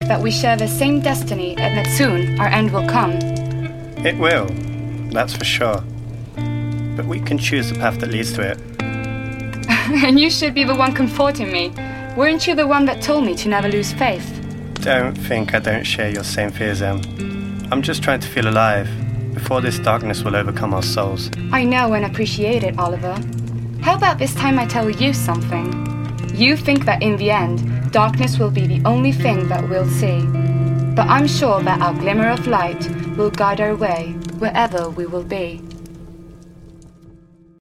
that we share the same destiny and that soon our end will come. It will, that's for sure. But we can choose the path that leads to it. And you should be the one comforting me. Weren't you the one that told me to never lose faith? Don't think I don't share your same fears, Em. I'm just trying to feel alive before this darkness will overcome our souls. I know and appreciate it, Oliver. How about this time I tell you something? You think that in the end, darkness will be the only thing that we'll see. But I'm sure that our glimmer of light will guide our way wherever we will be.